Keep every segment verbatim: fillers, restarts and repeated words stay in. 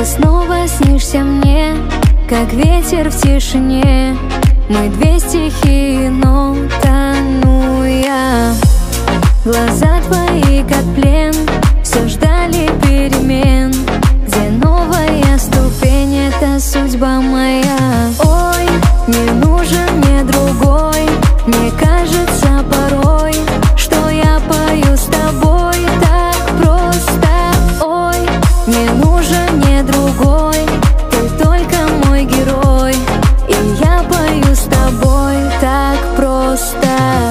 снова снишься мне, как ветер в тишине. Мы две стихии, но тону я. Глаза твои, как плен, все ждали перемен. Где новая ступень, это судьба моя. Ой, не нужен мне другой. Мне кажется порой, что я пою с тобой так просто. Ой, не нужен мне другой. Ты только мой герой, и я пою с тобой так просто.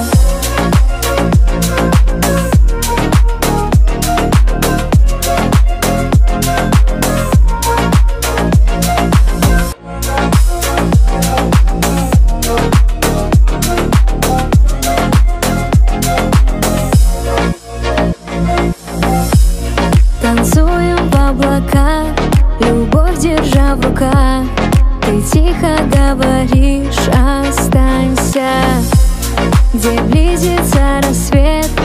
Танцуем в облаках, любовь держа в руках. Ты тихо говоришь, останься. Где близится рассвет,